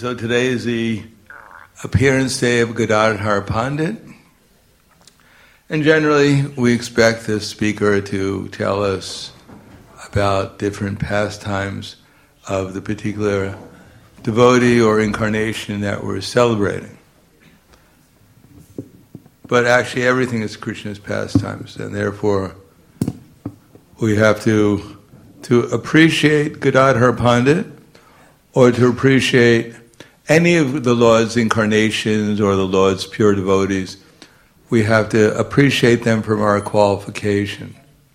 So today is the appearance day of Gadadhar Pandit. And generally, we expect the speaker to tell us about different pastimes of the particular devotee or incarnation that we're celebrating. But actually, everything is Krishna's pastimes, and therefore, we have to appreciate Gadadhar Pandit, or to appreciate any of the Lord's incarnations or the Lord's pure devotees. We have to appreciate them from our qualification.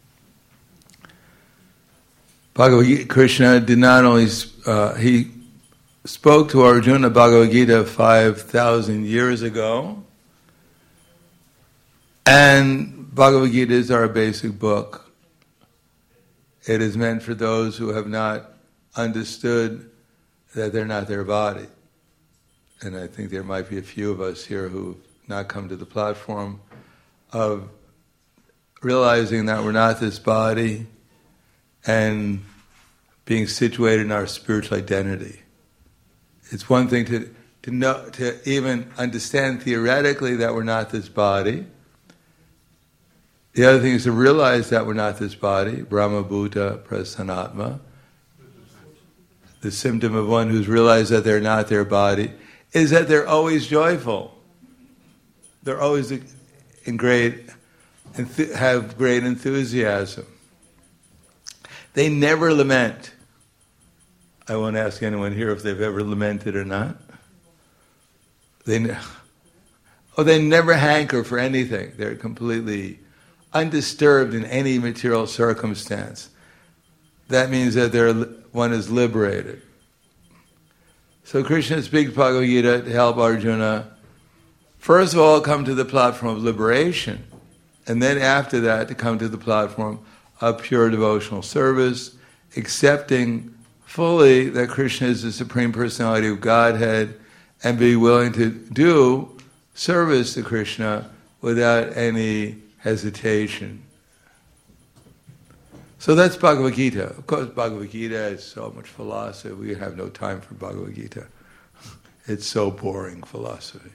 Krishna did not only, he spoke to Arjuna Bhagavad Gita 5,000 years ago, and Bhagavad Gita is our basic book. It is meant for those who have not understood that they're not their body. And I think there might be a few of us here who've not come to the platform of realizing that we're not this body and being situated in our spiritual identity. It's one thing to know, to even understand theoretically that we're not this body. The other thing is to realize that we're not this body, Brahma Bhuta Prasanatma. The symptom of one who's realized that they're not their body is that they're always joyful. They're always have great enthusiasm. They never lament. I won't ask anyone here if they've ever lamented or not. They never hanker for anything. They're completely undisturbed in any material circumstance. That means that one is liberated. So Krishna speaks Bhagavad Gita to help Arjuna, first of all, come to the platform of liberation, and then after that to come to the platform of pure devotional service, accepting fully that Krishna is the Supreme Personality of Godhead, and be willing to do service to Krishna without any hesitation. So that's Bhagavad Gita. Of course, Bhagavad Gita is so much philosophy. We have no time for Bhagavad Gita. It's so boring philosophy.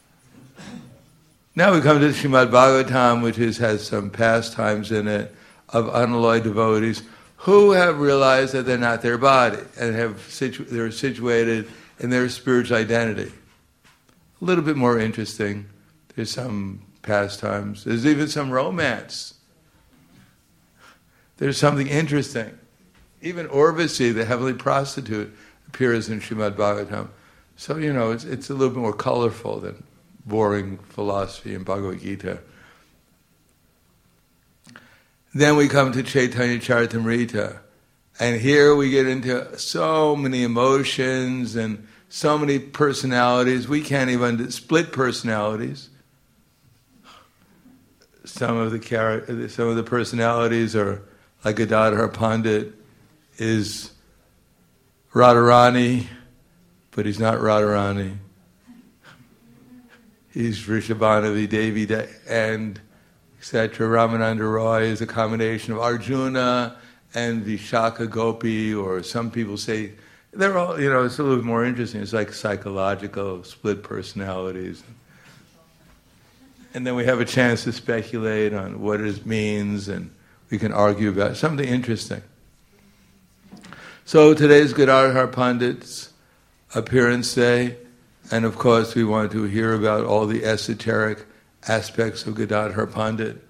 Now we come to the Srimad Bhagavatam, which has some pastimes in it of unalloyed devotees who have realized that they're not their body and they're situated in their spiritual identity. A little bit more interesting. There's some pastimes. There's even some romance. There's something interesting. Even Urvasi, the heavenly prostitute, appears in Srimad Bhagavatam. So, it's a little bit more colorful than boring philosophy in Bhagavad Gita. Then we come to Chaitanya Charitamrita. And here we get into so many emotions and so many personalities. We can't even split personalities. Some of the personalities are like Gadadhar Pandit is Radharani, but he's not Radharani. He's Vrishabhanavi Devi and etc. Ramananda Roy is a combination of Arjuna and Vishaka Gopi, or some people say they're all, it's a little bit more interesting. It's like psychological split personalities. And then we have a chance to speculate on what it means, and we can argue about something interesting. So today's Gadadhar Pandit's appearance day, and of course we want to hear about all the esoteric aspects of Gadadhar Pandit,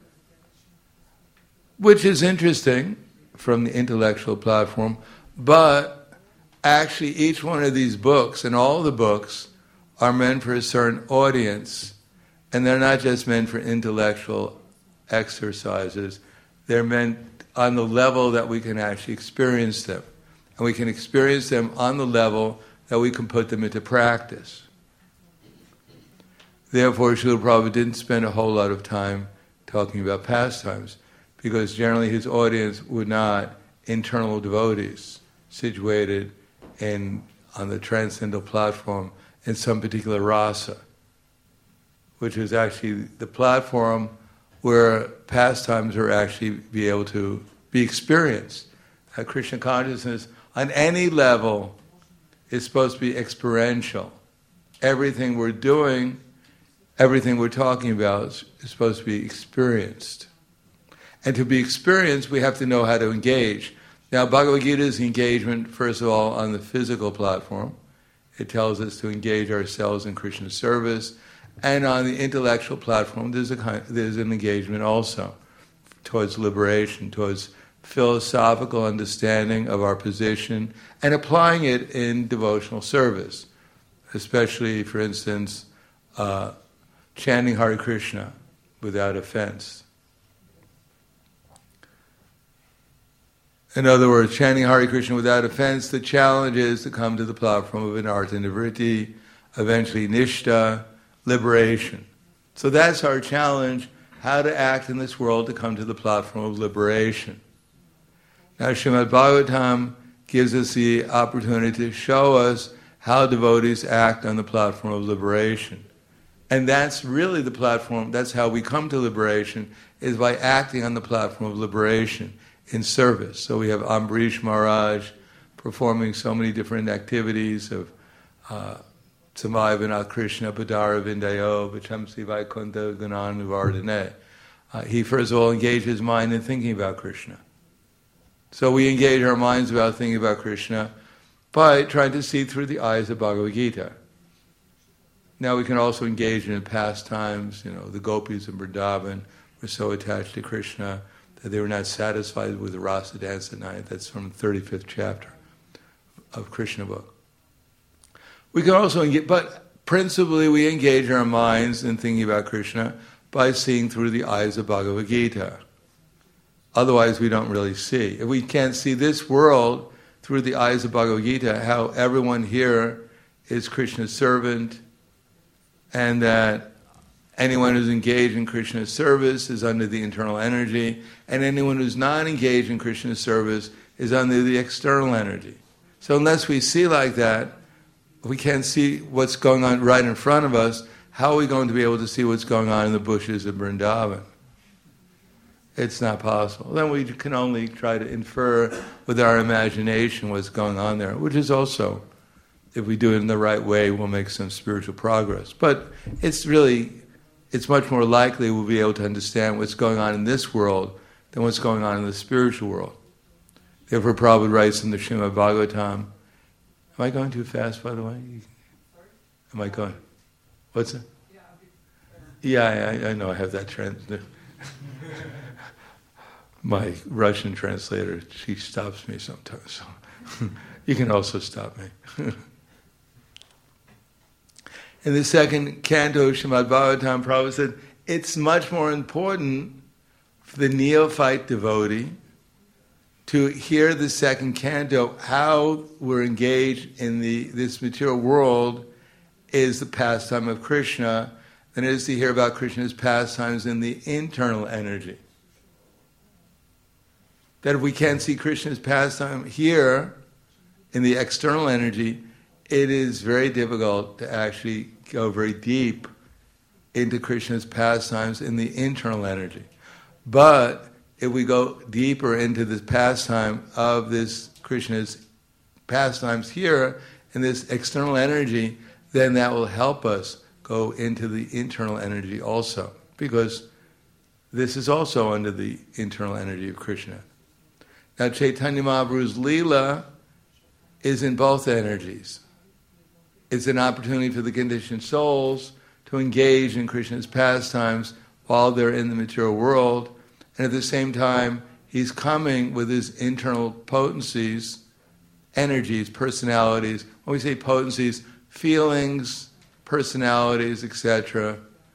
which is interesting from the intellectual platform, but actually each one of these books, and all the books, are meant for a certain audience, and they're not just meant for intellectual exercises. They're meant on the level that we can actually experience them. And we can experience them on the level that we can put them into practice. Therefore, Srila Prabhupada didn't spend a whole lot of time talking about pastimes, because generally his audience were not internal devotees situated on the transcendental platform in some particular rasa, which was actually the platform where pastimes are actually be able to be experienced. Krishna consciousness on any level is supposed to be experiential. Everything we're doing, everything we're talking about is supposed to be experienced. And to be experienced, we have to know how to engage. Now, Bhagavad Gita is engagement, first of all, on the physical platform. It tells us to engage ourselves in Krishna's service. And on the intellectual platform, there's an engagement also towards liberation, towards philosophical understanding of our position, and applying it in devotional service. Especially, for instance, chanting Hare Krishna without offense. In other words, chanting Hare Krishna without offense, the challenge is to come to the platform of Anartha Nivritti, eventually Nishta, liberation. So that's our challenge, how to act in this world to come to the platform of liberation. Now Srimad Bhagavatam gives us the opportunity to show us how devotees act on the platform of liberation. And that's really the platform, that's how we come to liberation, is by acting on the platform of liberation in service. So we have Ambarish Maharaj performing so many different activities of Samayavana Krishna Padara Vindayo Vachamsi Vaikunta Gunanuvardhane. He first of all engaged his mind in thinking about Krishna. So we engage our minds about thinking about Krishna by trying to see through the eyes of Bhagavad Gita. Now we can also engage in pastimes. The gopis in Vrindavan were so attached to Krishna that they were not satisfied with the rasa dance at night. That's from the 35th chapter of Krishna book. We can also engage, but principally we engage our minds in thinking about Krishna by seeing through the eyes of Bhagavad Gita. Otherwise we don't really see. If we can't see this world through the eyes of Bhagavad Gita, how everyone here is Krishna's servant, and that anyone who's engaged in Krishna's service is under the internal energy, and anyone who's not engaged in Krishna's service is under the external energy. So unless we see like that, we can't see what's going on right in front of us. How are we going to be able to see what's going on in the bushes of Vrindavan? It's not possible. Then we can only try to infer with our imagination what's going on there, which is also, if we do it in the right way, we'll make some spiritual progress. But it's much more likely we'll be able to understand what's going on in this world than what's going on in the spiritual world. Therefore, Prabhupada writes in the Srimad Bhagavatam, am I going too fast, by the way? Am I going? What's it? Yeah, I know I have that translation. My Russian translator, she stops me sometimes. So you can also stop me. In the second canto of Srimad Bhagavatam, Prabhupada said, it's much more important for the neophyte devotee to hear the second canto, how we're engaged in this material world is the pastime of Krishna, than it is to hear about Krishna's pastimes in the internal energy. That if we can't see Krishna's pastime here in the external energy, it is very difficult to actually go very deep into Krishna's pastimes in the internal energy. But if we go deeper into this pastime of this Krishna's pastimes here in this external energy, then that will help us go into the internal energy also, because this is also under the internal energy of Krishna. Now Chaitanya Mahaprabhu's Leela is in both energies. It's an opportunity for the conditioned souls to engage in Krishna's pastimes while they're in the material world, and at the same time, he's coming with his internal potencies, energies, personalities. When we say potencies, feelings, personalities, etc.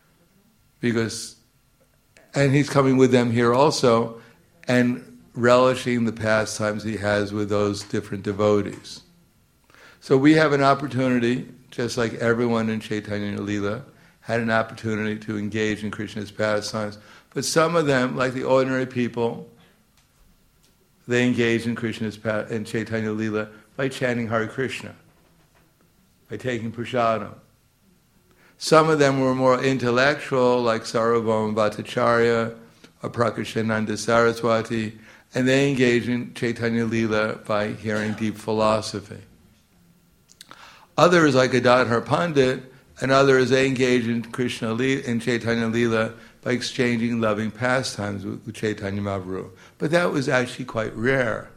And he's coming with them here also, and relishing the pastimes he has with those different devotees. So we have an opportunity, just like everyone in Chaitanya Leela had an opportunity to engage in Krishna's pastimes, but some of them, like the ordinary people, they engage in in Chaitanya Leela by chanting Hare Krishna, by taking prasadam. Some of them were more intellectual, like Sarvabhauma Bhattacharya or Prakashananda Saraswati, and they engage in Chaitanya Leela by hearing deep philosophy. Others, like Gadadhar Pandit, and others, they engage in in Chaitanya Leela by exchanging loving pastimes with Chaitanya Mahaprabhu. But that was actually quite rare.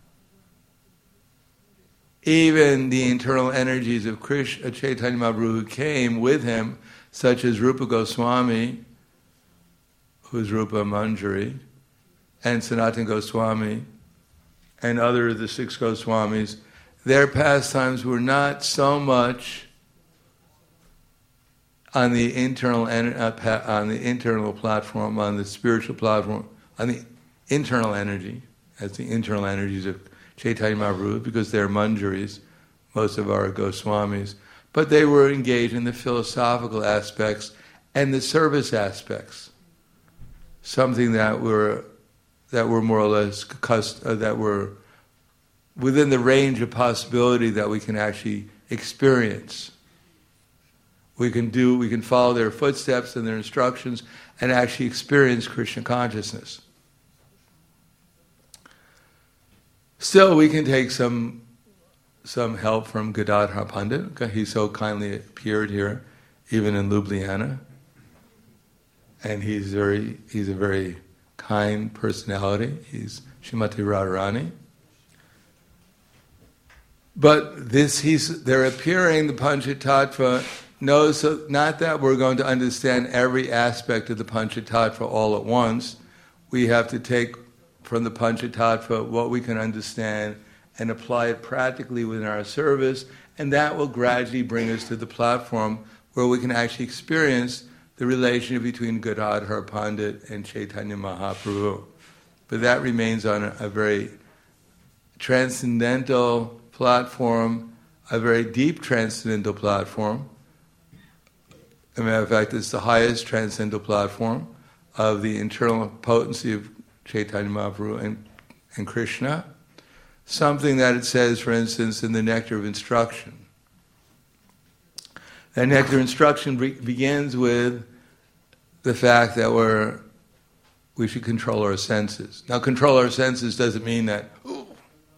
Even the internal energies of Krishna, Chaitanya Mahaprabhu who came with him, such as Rupa Goswami, who's Rupa Manjari, and Sanatana Goswami, and other of the 6 Goswamis, their pastimes were not so much on the internal platform, on the spiritual platform, on the internal energy, as the internal energies of Chaitanya Mahaprabhu, because they're Manjaris, most of our Goswamis, but they were engaged in the philosophical aspects and the service aspects, something that were more or less that were within the range of possibility that we can actually experience. We can follow their footsteps and their instructions and actually experience Krishna consciousness. Still, we can take some help from Gadadhar Pandit. He so kindly appeared here, even in Ljubljana, and he's a very kind personality. He's Srimati Radharani. But they're appearing, the Panchatattva knows not that we're going to understand every aspect of the Panchatattva all at once. We have to take from the Panchatattva what we can understand and apply it practically within our service, and that will gradually bring us to the platform where we can actually experience the relationship between Gadadhar Pandit and Chaitanya Mahaprabhu. But that remains on a very transcendental platform, a very deep transcendental platform. As a matter of fact, it's the highest transcendental platform of the internal potency of Chaitanya Mahaprabhu and Krishna. Something that it says, for instance, in the Nectar of Instruction. That Nectar of Instruction begins with the fact that we should control our senses. Now, control our senses doesn't mean that, ooh.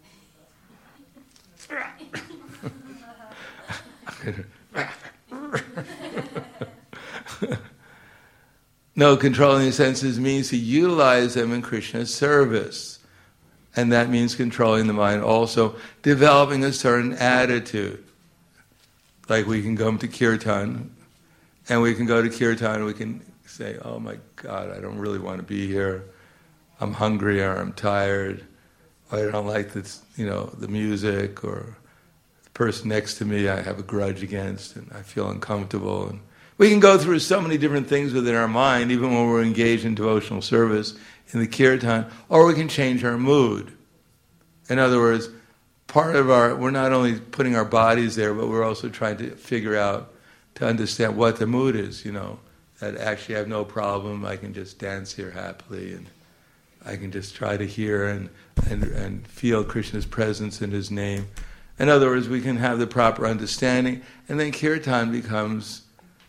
No, controlling the senses means to utilize them in Krishna's service. And that means controlling the mind also, developing a certain attitude. Like we can come to Kirtan, and we can go to Kirtan and we can say, oh my God, I don't really want to be here. I'm hungry, or I'm tired, or I don't like this, the music, or the person next to me I have a grudge against and I feel uncomfortable. And we can go through so many different things within our mind, even when we're engaged in devotional service in the Kirtan, or we can change our mood. In other words, we're not only putting our bodies there, but we're also trying to figure out, to understand what the mood is, that actually I have no problem, I can just dance here happily, and I can just try to hear and feel Krishna's presence in His name. In other words, we can have the proper understanding, and then Kirtan becomes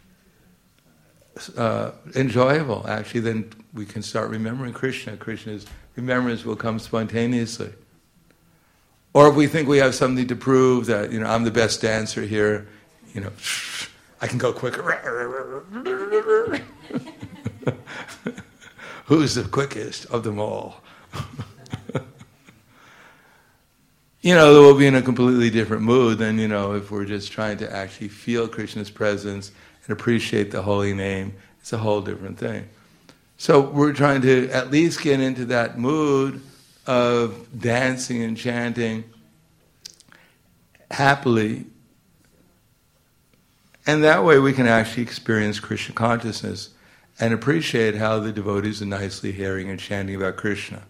enjoyable. Actually, then we can start remembering Krishna. Krishna's remembrance will come spontaneously. Or if we think we have something to prove, that I'm the best dancer here, I can go quicker. Who's the quickest of them all? We'll be in a completely different mood than if we're just trying to actually feel Krishna's presence and appreciate the holy name. It's a whole different thing. So we're trying to at least get into that mood of dancing and chanting happily, and that way we can actually experience Krishna consciousness and appreciate how the devotees are nicely hearing and chanting about Krishna.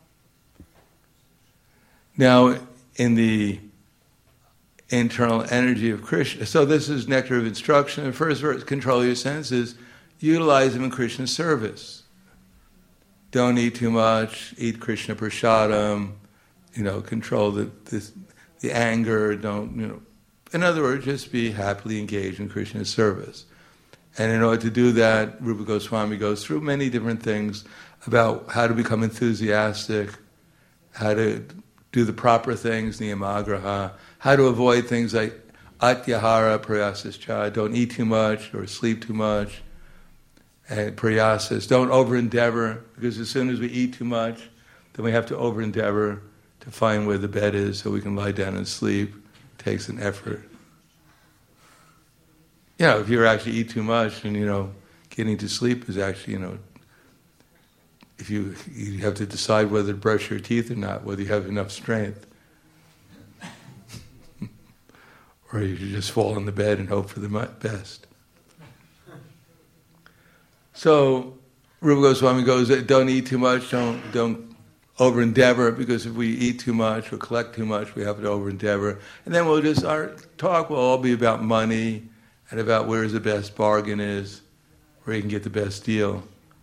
Now, in the internal energy of Krishna, so this is Nectar of Instruction. The first verse, control your senses, utilize them in Krishna's service. Don't eat too much, eat Krishna prasadam, control the anger, don't, in other words, just be happily engaged in Krishna's service. And in order to do that, Rupa Goswami goes through many different things about how to become enthusiastic, how to do the proper things, niyamagraha, how to avoid things like Atyahara prayasascha, don't eat too much or sleep too much. And prayasas, don't over-endeavor, because as soon as we eat too much, then we have to over-endeavor to find where the bed is so we can lie down and sleep. It takes an effort. If you actually eat too much and, getting to sleep is actually, if you have to decide whether to brush your teeth or not, whether you have enough strength. Or you should just fall on the bed and hope for the best. So, Rupa Goswami goes, don't eat too much, don't over-endeavor, because if we eat too much or collect too much, we have to over-endeavor. And then our talk will all be about money and about where the best bargain is, where you can get the best deal.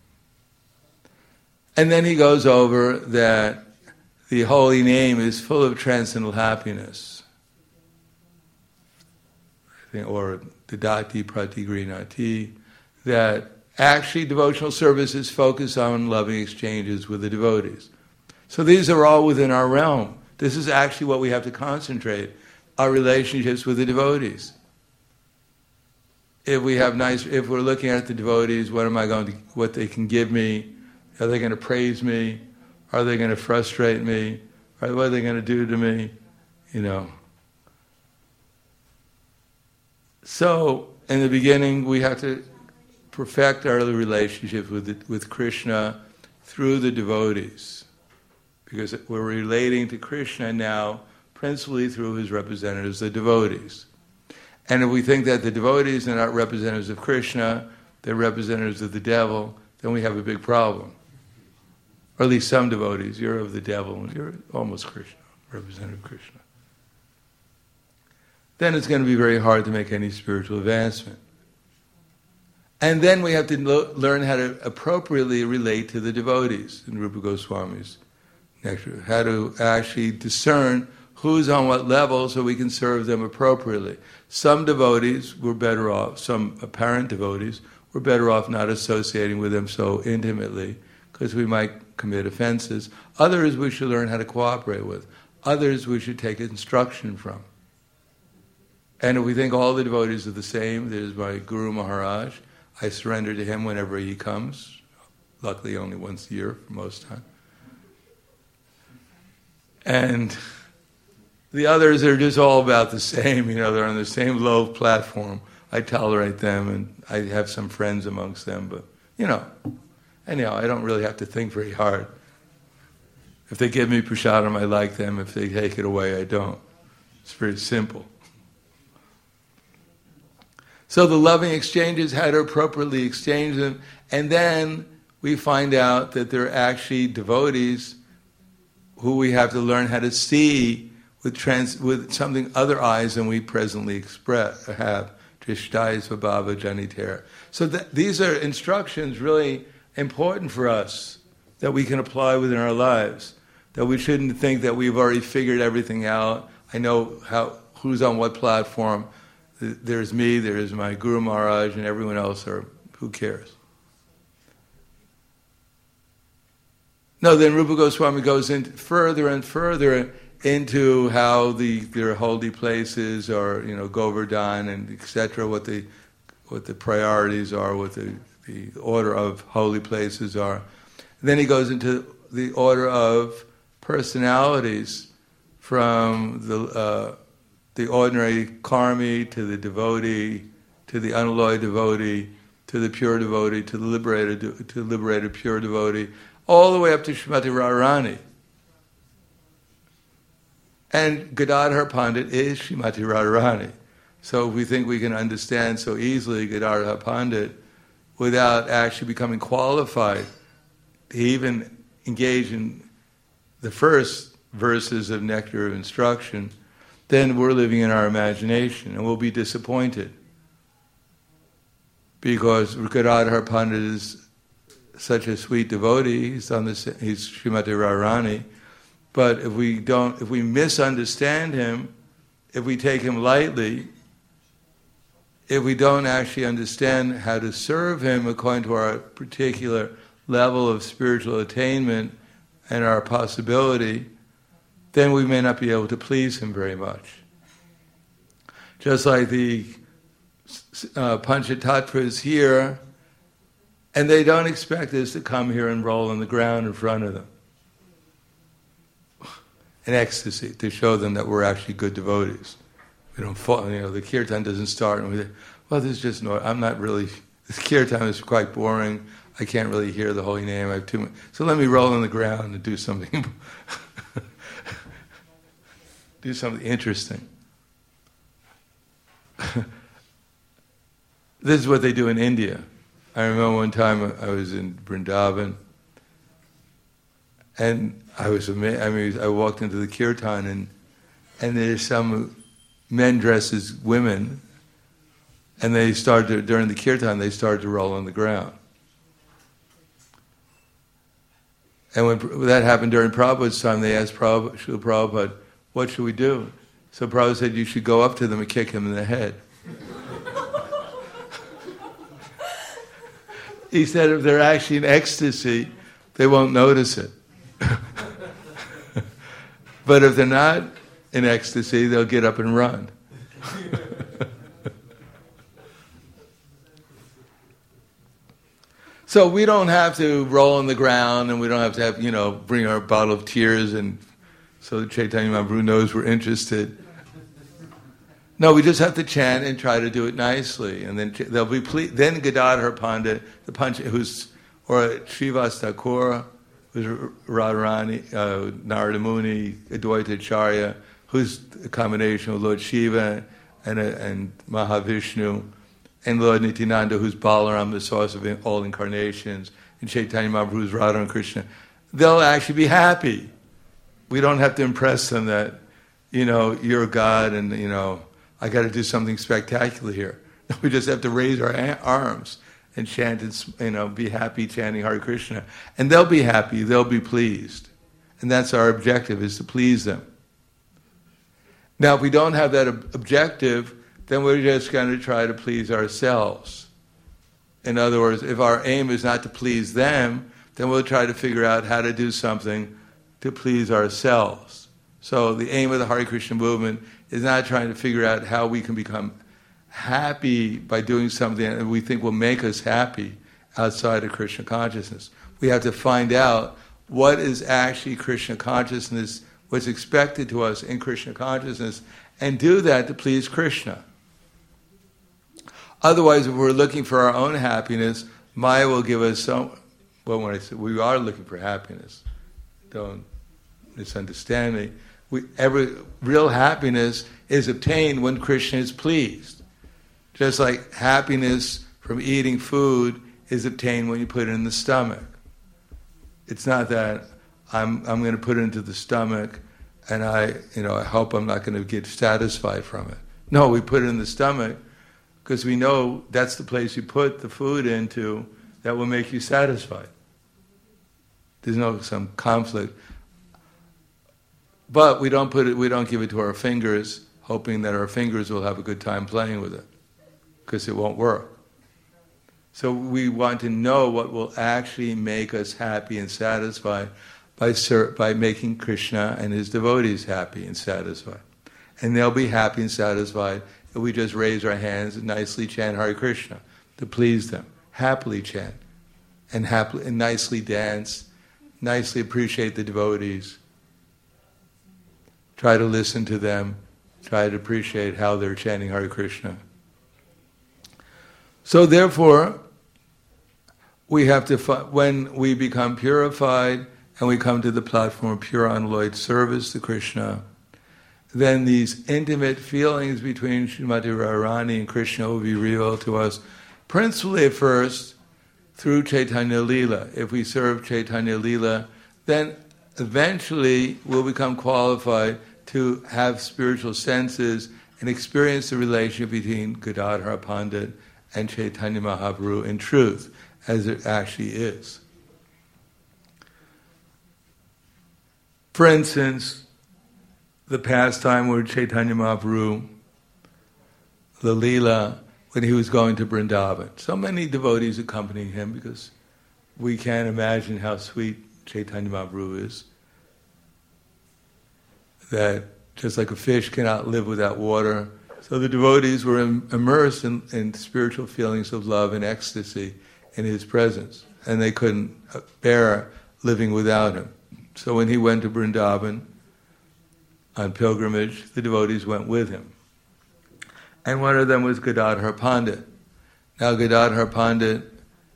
And then he goes over that the holy name is full of transcendental happiness. Or Dadati Pratigrinati, that actually devotional service is focused on loving exchanges with the devotees. So these are all within our realm. This is actually what we have to concentrate, our relationships with the devotees. If we're looking at the devotees, what they can give me? Are they going to praise me? Are they going to frustrate me? What are they going to do to me? So, in the beginning, we have to perfect our relationship with Krishna through the devotees. Because we're relating to Krishna now principally through his representatives, the devotees. And if we think that the devotees are not representatives of Krishna, they're representatives of the devil, then we have a big problem. Or at least some devotees, you're of the devil, and you're almost Krishna, representative of Krishna. Then it's going to be very hard to make any spiritual advancement. And then we have to learn how to appropriately relate to the devotees in Rupa Goswami's nectar, how to actually discern who's on what level so we can serve them appropriately. Some devotees were better off, some apparent devotees were better off not associating with them so intimately because we might commit offenses. Others we should learn how to cooperate with. Others we should take instruction from. And if we think all the devotees are the same, there's my Guru Maharaj, I surrender to him whenever he comes, luckily only once a year for most time. And the others are just all about the same, they're on the same low platform. I tolerate them and I have some friends amongst them, but, anyhow, I don't really have to think very hard. If they give me prasadam, I like them. If they take it away, I don't. It's very simple. So the loving exchanges, how to appropriately exchange them, and then we find out that they're actually devotees who we have to learn how to see with something other eyes than we presently have. Drishtai svabhava janitera. So these are instructions really important for us that we can apply within our lives. That we shouldn't think that we've already figured everything out. I know who's on what platform. There's me, there's my Guru Maharaj, and everyone else who cares? No, then Rupa Goswami goes further and further into how their holy places are, Govardhan and etc., what the priorities are, what the order of holy places are. And then he goes into the order of personalities from the ordinary karmi to the devotee, to the unalloyed devotee, to the pure devotee, to the liberated pure devotee, all the way up to Srimati Radharani. And Gadadhar Pandit is Srimati Radharani. So we think we can understand so easily Gadadhar Pandit without actually becoming qualified to even engage in the first verses of Nectar of Instruction, then we're living in our imagination and we'll be disappointed. Because Gadadhar Pandit is such a sweet devotee, he's Srimati Radharani, but if we misunderstand him, if we take him lightly, if we don't actually understand how to serve him according to our particular level of spiritual attainment and our possibility, then we may not be able to please him very much. just like the Panchatattvas here, and they don't expect us to come here and roll on the ground in front of them in ecstasy to show them that we're actually good devotees. We don't fall, the kirtan doesn't start and we say, well, this is just I'm not really, this kirtan is quite boring. I can't really hear the holy name. I have too much. So let me roll on the ground and do something, do something interesting. This is what they do in India. I remember one time I was in Vrindavan, and I was amazed. I walked into the kirtan, and there's some men dressed as women, and they started during the kirtan. They started to roll on the ground, and when that happened during Prabhupada's time, they asked Srila Prabhupada, "What should we do?" So Prabhupada said, "You should go up to them and kick them in the head." He said, if they're actually in ecstasy, they won't notice it. But if they're not in ecstasy, they'll get up and run. So we don't have to roll on the ground, and we don't have to have, bring our bottle of tears, and so that Chaitanya Mahaprabhu knows we're interested. No, we just have to chant and try to do it nicely, and then they'll be pleased. Then Gadadhar Pandit, or Srivas Thakur, who's Radharani, Narada Muni, Advaita Acharya, who's a combination of Lord Shiva and Mahavishnu, and Lord Nityananda, who's Balaram, the source of all incarnations, and Chaitanya Mahaprabhu, who's Radha and Krishna. They'll actually be happy. We don't have to impress them that, you're God, and I got to do something spectacular here. We just have to raise our arms and chant and be happy chanting Hare Krishna, and they'll be happy. They'll be pleased, and that's our objective: is to please them. Now, if we don't have that objective, then we're just going to try to please ourselves. In other words, if our aim is not to please them, then we'll try to figure out how to do something to please ourselves. So the aim of the Hare Krishna movement is not trying to figure out how we can become happy by doing something that we think will make us happy outside of Krishna consciousness. We have to find out what is actually Krishna consciousness, what's expected to us in Krishna consciousness, and do that to please Krishna. Otherwise, if we're looking for our own happiness, Maya will give us when I say we are looking for happiness, don't misunderstand me. Every real happiness is obtained when Krishna is pleased. Just like happiness from eating food is obtained when you put it in the stomach. It's not that I'm going to put it into the stomach and I hope I'm not going to get satisfied from it. No, we put it in the stomach because we know that's the place you put the food into that will make you satisfied. There's no some conflict. But we don't give it to our fingers, hoping that our fingers will have a good time playing with it, because it won't work. So we want to know what will actually make us happy and satisfied by making Krishna and his devotees happy and satisfied. And they'll be happy and satisfied if we just raise our hands and nicely chant Hare Krishna to please them. Happily chant and nicely dance, nicely appreciate the devotees. Try to listen to them, try to appreciate how they're chanting Hare Krishna. So therefore, we have to, when we become purified and we come to the platform of pure unalloyed service to Krishna, then these intimate feelings between Srimati Radharani and Krishna will be revealed to us, principally at first through Chaitanya Lila. If we serve Chaitanya Lila, then eventually we'll become qualified to have spiritual senses and experience the relationship between Gadadhar Pandit and Chaitanya Mahaprabhu in truth, as it actually is. For instance, the pastime where Chaitanya Mahaprabhu, the Leela, when he was going to Vrindavan. So many devotees accompanying him because we can't imagine how sweet Chaitanya Mahaprabhu is. That just like a fish cannot live without water, So the devotees were immersed in spiritual feelings of love and ecstasy in his presence, and they couldn't bear living without him. So when he went to Vrindavan on pilgrimage, the devotees went with him. And one of them was Gadadhar Pandit. Now Gadadhar Pandit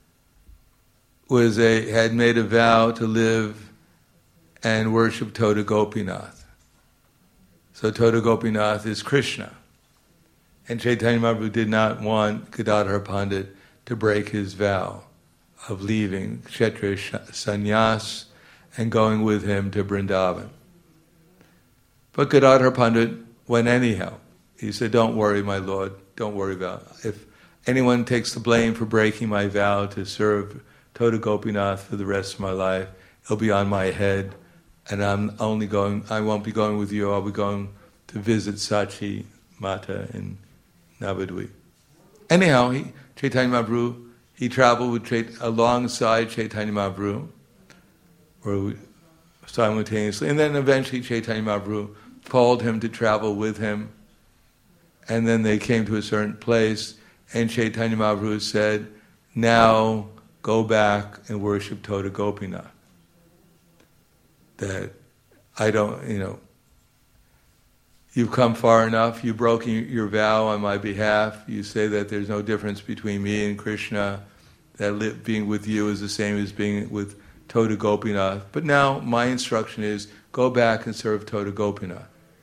had made a vow to live and worship Tota Gopinath. So Tota Gopinath is Krishna. And Chaitanya Mahaprabhu did not want Gadadhar Pandit to break his vow of leaving Kshetriya sannyas and going with him to Vrindavan. But Gadadhar Pandit went anyhow. He said, "Don't worry, my lord, don't worry about it. If anyone takes the blame for breaking my vow to serve Tota Gopinath for the rest of my life, it'll be on my head, and I won't be going with you, I'll be going to visit Sachi Mata in Navadvip." Anyhow, Chaitanya Mahaprabhu, he traveled alongside Chaitanya Mahaprabhu, or simultaneously, and then eventually Chaitanya Mahaprabhu called him to travel with him, and then they came to a certain place, and Chaitanya Mahaprabhu said, "Now go back and worship Tota Gopinath. That you've come far enough, you've broken your vow on my behalf, you say that there's no difference between me and Krishna, that being with you is the same as being with Tota Gopinath. But now my instruction is, go back and serve Tota Gopinath."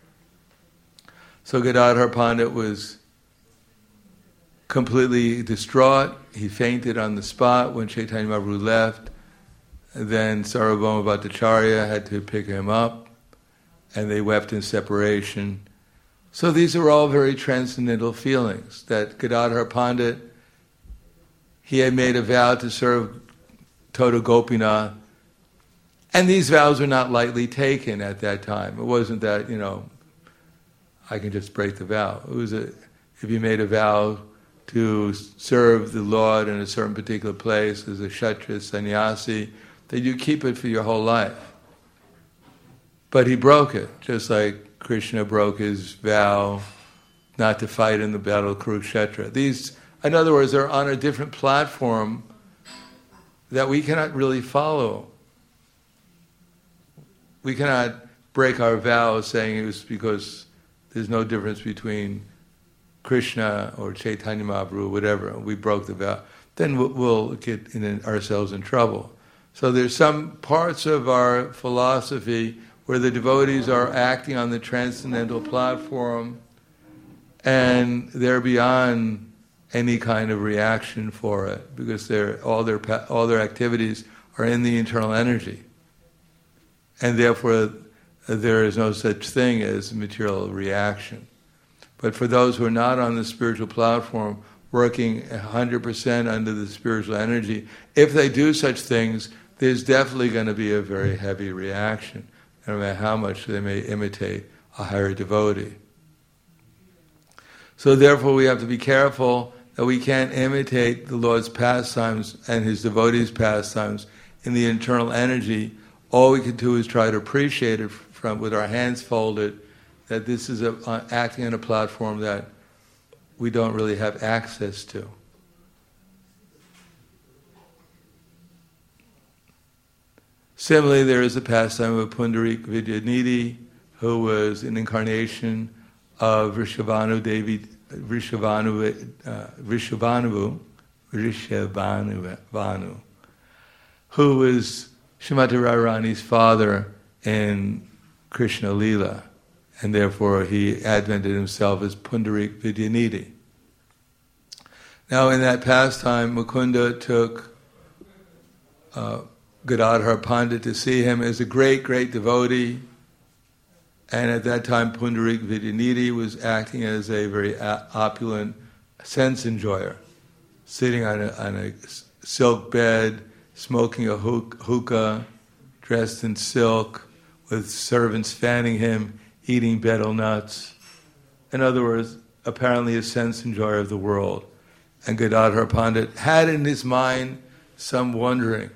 So Gadadhar Pandit was completely distraught. He fainted on the spot when Chaitanya Mahaprabhu left. Then Sarvabhauma Bhattacharya had to pick him up, and they wept in separation. So these are all very transcendental feelings, that Gadadhar Pandit, he had made a vow to serve Tota Gopinath, and these vows were not lightly taken at that time. It wasn't that, I can just break the vow. It was if you made a vow to serve the Lord in a certain particular place as a Kshatriya sannyasi, that you keep it for your whole life. But he broke it, just like Krishna broke his vow not to fight in the battle of Kurukshetra. These, in other words, are on a different platform that we cannot really follow. We cannot break our vows saying it was because there's no difference between Krishna or Chaitanya Mahaprabhu, whatever. We broke the vow. Then we'll get ourselves in trouble. So there's some parts of our philosophy where the devotees are acting on the transcendental platform, and they're beyond any kind of reaction for it, because all their activities are in the internal energy, and therefore there is no such thing as material reaction. But for those who are not on the spiritual platform, working 100% under the spiritual energy, if they do such things, there's definitely going to be a very heavy reaction, no matter how much they may imitate a higher devotee. So therefore we have to be careful that we can't imitate the Lord's pastimes and his devotees' pastimes in the internal energy. All we can do is try to appreciate it with our hands folded, that this is acting on a platform that we don't really have access to. Similarly, there is a pastime of Pundarik Vidyanidhi, who was an incarnation of Vrishabhanu Devi, Vrishabhanu, who was Srimati Radharani's father in Krishna Leela, and therefore he advented himself as Pundarik Vidyanidhi. Now in that pastime, Mukunda took Gadadhar Pandit to see him as a great, great devotee, and at that time Pundarik Vidyanidhi was acting as a very opulent sense enjoyer, sitting on a silk bed, smoking a hookah, dressed in silk, with servants fanning him, eating betel nuts. In other words, apparently a sense enjoyer of the world. And Gadadhar Pandit had in his mind some wondering,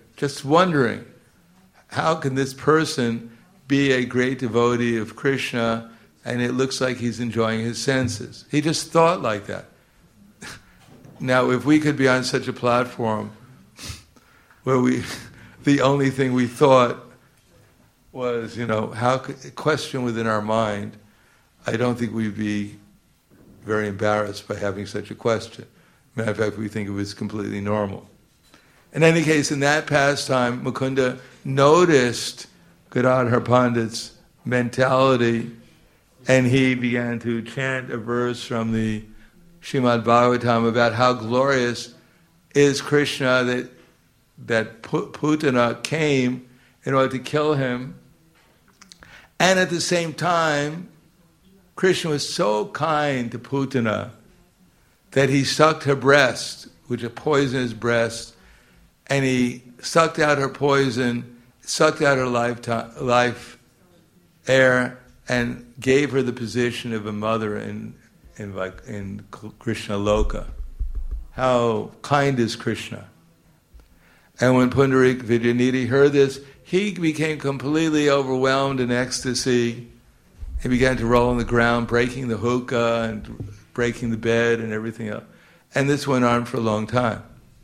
how can this person be a great devotee of Krishna and it looks like he's enjoying his senses. He just thought like that. Now, if we could be on such a platform where the only thing we thought was, a question within our mind, I don't think we'd be very embarrassed by having such a question. Matter of fact, we think it was completely normal. In any case, in that pastime, Mukunda noticed Gadadhar Pandit's mentality, and he began to chant a verse from the Srimad Bhagavatam about how glorious is Krishna, that Putana came in order to kill him. And at the same time, Krishna was so kind to Putana that he sucked her breast, which a poisonous breast, and he sucked out her poison, sucked out her life air, and gave her the position of a mother in Krishna Loka. How kind is Krishna? And when Pundarik Vidyanidhi heard this, he became completely overwhelmed in ecstasy. He began to roll on the ground, breaking the hookah and breaking the bed and everything else. And this went on for a long time.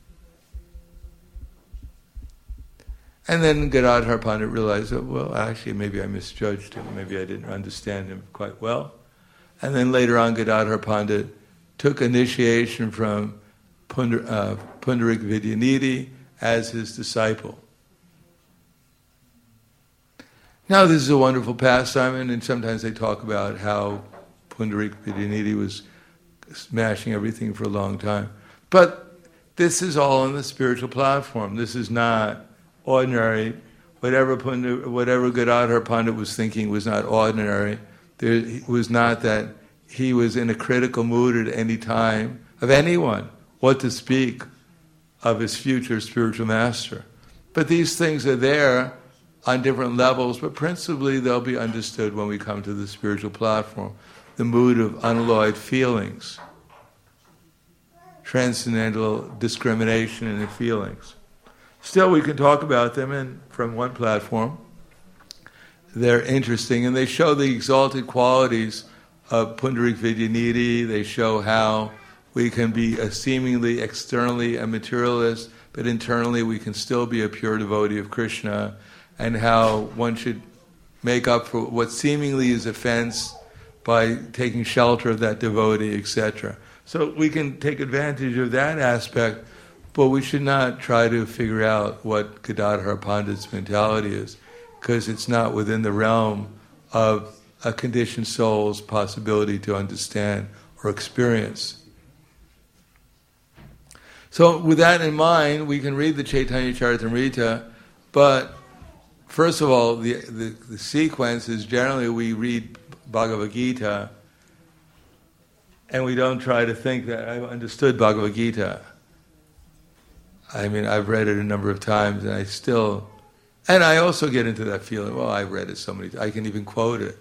And then Gadadhar Pandit realized that, well, actually, maybe I misjudged him. Maybe I didn't understand him quite well. And then later on, Gadadhar Pandit took initiation from Pundarik Vidyanidhi as his disciple. Now, this is a wonderful pastime, and sometimes they talk about how Pundarik Vidyanidhi was smashing everything for a long time. But this is all on the spiritual platform. This is not ordinary. Whatever Gadadhar Pandit was thinking was not ordinary. It was not that he was in a critical mood at any time of anyone, what to speak of his future spiritual master. But these things are there on different levels, but principally they'll be understood when we come to the spiritual platform. The mood of unalloyed feelings, transcendental discrimination in the feelings. Still, we can talk about them, and from one platform, they're interesting, and they show the exalted qualities of Pundarik Vidyanidhi. They show how we can be seemingly externally a materialist, but internally we can still be a pure devotee of Krishna, and how one should make up for what seemingly is offense by taking shelter of that devotee, etc. So we can take advantage of that aspect, but we should not try to figure out what Gadadhar Pandit's mentality is, because it's not within the realm of a conditioned soul's possibility to understand or experience. So with that in mind, we can read the Chaitanya Charitamrita, but first of all, the sequence is generally we read Bhagavad Gita, and we don't try to think that I've understood Bhagavad Gita. I mean, I've read it a number of times, and I also get into that feeling, well, I've read it so many times, I can even quote it.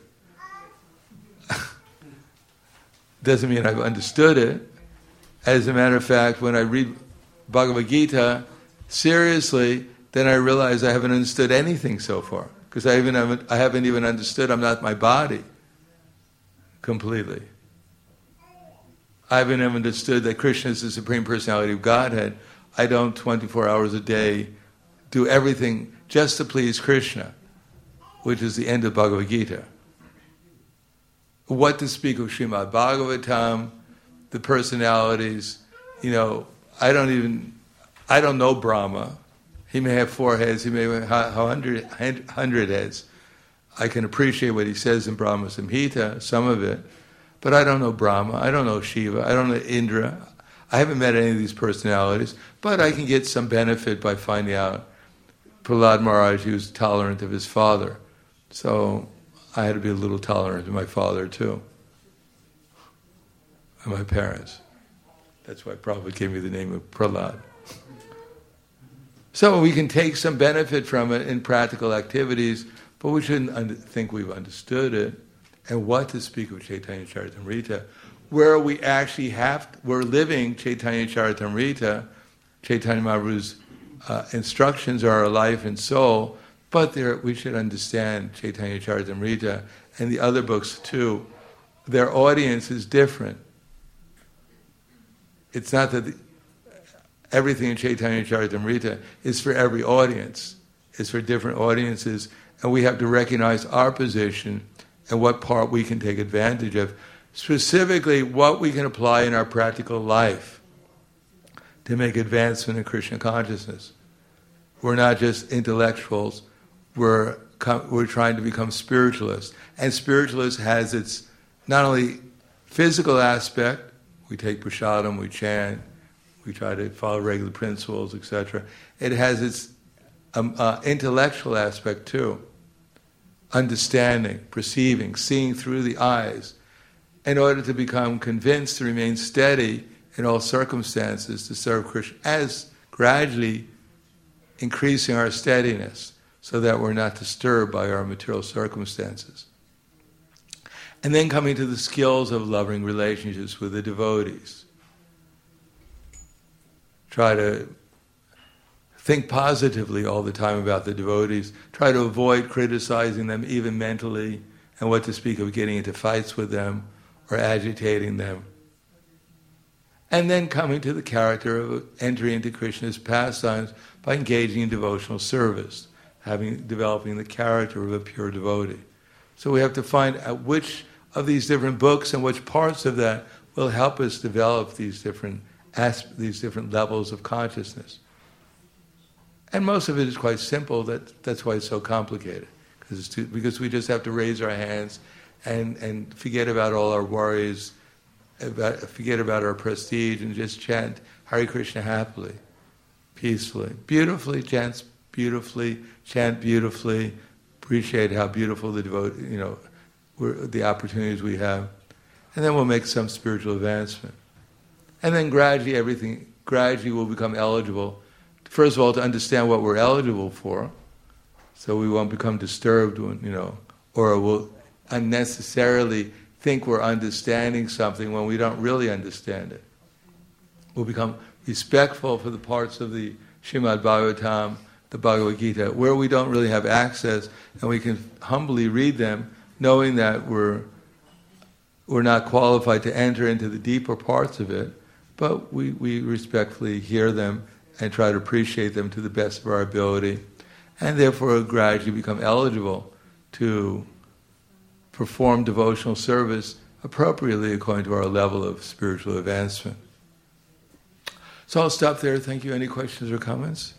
Doesn't mean I've understood it. As a matter of fact, when I read Bhagavad Gita seriously, then I realize I haven't understood anything so far, because I haven't even understood I'm not my body completely. I haven't even understood that Krishna is the Supreme Personality of Godhead. I don't 24 hours a day do everything just to please Krishna, which is the end of Bhagavad Gita. What to speak of Srimad Bhagavatam, the personalities, I don't know Brahma. He may have 4 heads, he may have 100 heads. I can appreciate what he says in Brahma Samhita, some of it, but I don't know Brahma, I don't know Shiva, I don't know Indra. I haven't met any of these personalities, but I can get some benefit by finding out Prahlad Maharaj, he was tolerant of his father. So I had to be a little tolerant of my father too, and my parents. That's why Prabhupada gave me the name of Prahlad. So we can take some benefit from it in practical activities, but we shouldn't think we've understood it. And what to speak of Chaitanya Charitamrita, where we actually we're living Chaitanya Charitamrita, Chaitanya Mahaprabhu's instructions are our life and soul, But we should understand Chaitanya Charitamrita and the other books too. Their audience is different. It's not that everything in Chaitanya Charitamrita is for every audience. It's for different audiences, and we have to recognize our position and what part we can take advantage of. Specifically, what we can apply in our practical life to make advancement in Krishna consciousness. We're not just intellectuals. We're trying to become spiritualists. And spiritualist has its not only physical aspect, we take prasadam, we chant, we try to follow regular principles, etc. It has its intellectual aspect too. Understanding, perceiving, seeing through the eyes, in order to become convinced to remain steady in all circumstances to serve Krishna, as gradually increasing our steadiness so that we're not disturbed by our material circumstances. And then coming to the skills of loving relationships with the devotees. Try to think positively all the time about the devotees. Try to avoid criticizing them even mentally, and what to speak of getting into fights with them or agitating them. And then coming to the character of entering into Krishna's pastimes by engaging in devotional service, developing the character of a pure devotee. So we have to find out which of these different books and which parts of that will help us develop these different levels of consciousness. And most of it is quite simple. That's why it's so complicated, because we just have to raise our hands and forget about all our worries, forget about our prestige, and just chant Hare Krishna happily, peacefully, beautifully, chant beautifully, appreciate how beautiful the devotee, the opportunities we have, and then we'll make some spiritual advancement. And then gradually we'll become eligible, first of all, to understand what we're eligible for, so we won't become disturbed or we'll unnecessarily think we're understanding something when we don't really understand it. We'll become respectful for the parts of the Srimad Bhagavatam, the Bhagavad Gita, where we don't really have access, and we can humbly read them, knowing that we're not qualified to enter into the deeper parts of it, but we respectfully hear them and try to appreciate them to the best of our ability, and therefore gradually become eligible to perform devotional service appropriately according to our level of spiritual advancement. So I'll stop there. Thank you. Any questions or comments?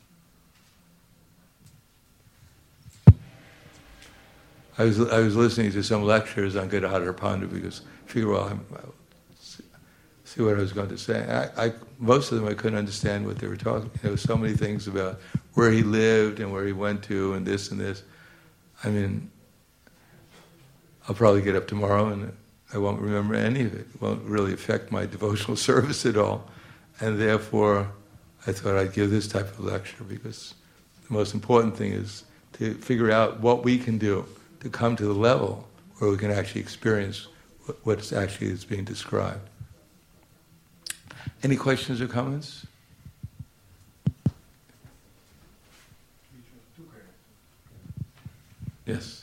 I was listening to some lectures on Gadadhar Pandit because I figured, I'll see what I was going to say. Most of them I couldn't understand what they were talking. There were so many things about where he lived and where he went to and this and this. I mean, I'll probably get up tomorrow and I won't remember any of it. It won't really affect my devotional service at all. And therefore, I thought I'd give this type of lecture because the most important thing is to figure out what we can do to come to the level where we can actually experience what's actually is being described. Any questions or comments? Yes.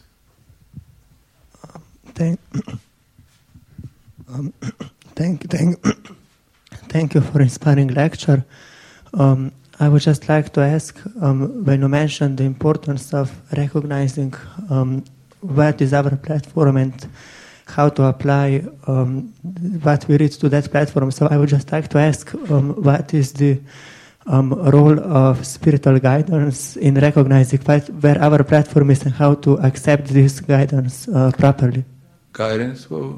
Thank you for inspiring lecture. I would just like to ask, when you mentioned the importance of recognizing what is our platform and how to apply what we read to that platform. So I would just like to ask, what is the role of spiritual guidance in recognizing where our platform is and how to accept this guidance properly? Guidance? Well,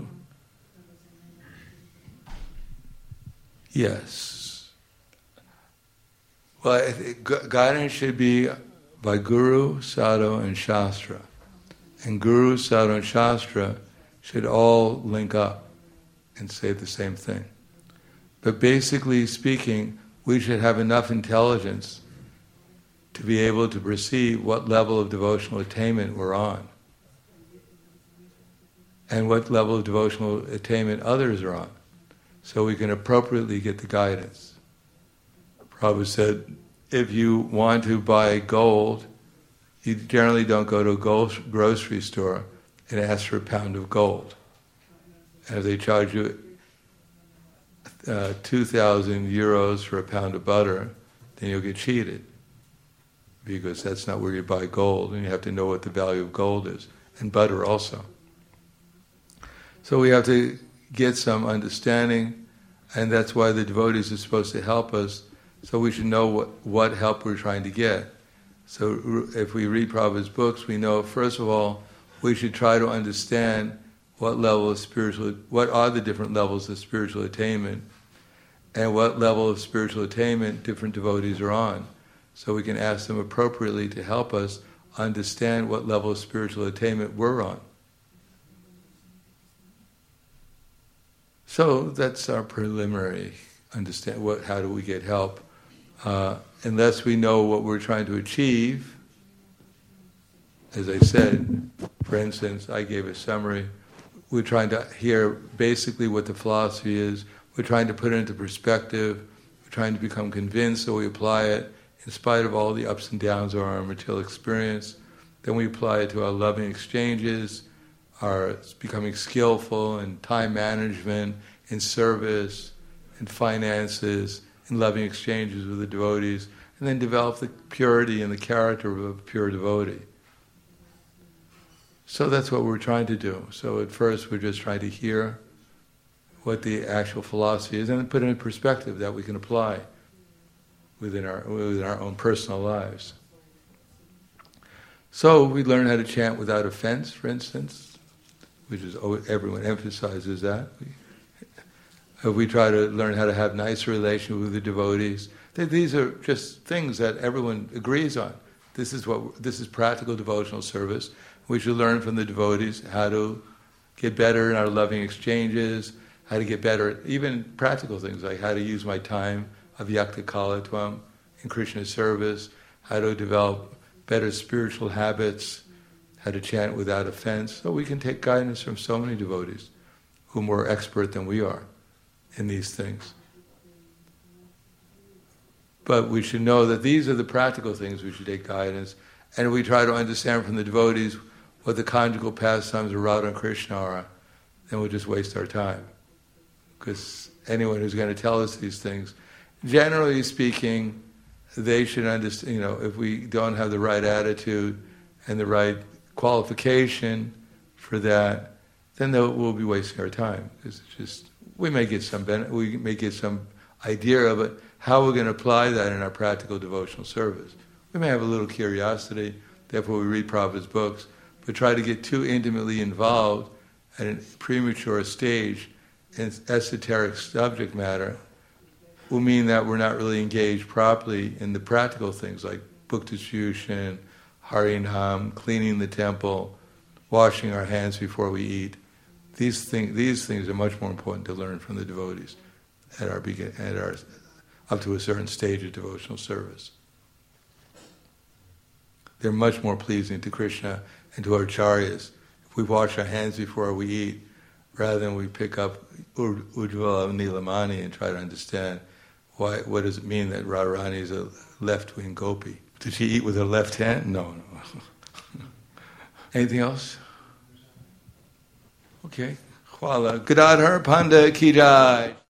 yes. Well, I think guidance should be by Guru, Sadhu, and Shastra. And Guru, Sadhu, and Shastra should all link up and say the same thing. But basically speaking, we should have enough intelligence to be able to perceive what level of devotional attainment we're on and what level of devotional attainment others are on, so we can appropriately get the guidance. Prabhupada said, if you want to buy gold You generally don't go to a grocery store and ask for a pound of gold. And if they charge you 2,000 euros for a pound of butter, then you'll get cheated, because that's not where you buy gold, and you have to know what the value of gold is, and butter also. So we have to get some understanding, and that's why the devotees are supposed to help us, so we should know what help we're trying to get. So if we read Prabhupada's books, we know, first of all, we should try to understand what are the different levels of spiritual attainment, and what level of spiritual attainment different devotees are on. So we can ask them appropriately to help us understand what level of spiritual attainment we're on. So that's our preliminary understand. How do we get help? Unless we know what we're trying to achieve, as I said, for instance, I gave a summary. We're trying to hear basically what the philosophy is. We're trying to put it into perspective. We're trying to become convinced, so we apply it in spite of all the ups and downs of our material experience. Then we apply it to our loving exchanges, our becoming skillful in time management, in service, in finances, in loving exchanges with the devotees, and then develop the purity and the character of a pure devotee. So that's what we're trying to do. So at first we're just trying to hear what the actual philosophy is, and then put it in perspective that we can apply within our own personal lives. So we learn how to chant without offense, for instance, which is everyone emphasizes that. We try to learn how to have nice relations with the devotees. These are just things that everyone agrees on. This is practical devotional service. We should learn from the devotees how to get better in our loving exchanges, how to get better at even practical things like how to use my time avyakta kalatvam in Krishna's service, how to develop better spiritual habits, how to chant without offense. So we can take guidance from so many devotees who are more expert than we are in these things. But we should know that these are the practical things we should take guidance, and if we try to understand from the devotees what the conjugal pastimes of Radha and Krishna are, then we'll just waste our time. Because anyone who's going to tell us these things, generally speaking, they should understand, if we don't have the right attitude and the right qualification for that, then we'll be wasting our time. Because it's just, we may get some idea of it, how we're going to apply that in our practical devotional service. We may have a little curiosity, therefore we read Prabhupada's books, but try to get too intimately involved at a premature stage in esoteric subject matter will mean that we're not really engaged properly in the practical things like book distribution, harinam, cleaning the temple, washing our hands before we eat. These things are much more important to learn from the devotees at our up to a certain stage of devotional service. They're much more pleasing to Krishna and to our acharyas if we wash our hands before we eat, rather than we pick up Ujjvala Nilamani and try to understand what does it mean that Radharani is a left-wing gopi. Did she eat with her left hand? No. Anything else? Okay. Hwala. Gadadhar Panda Ki Jai.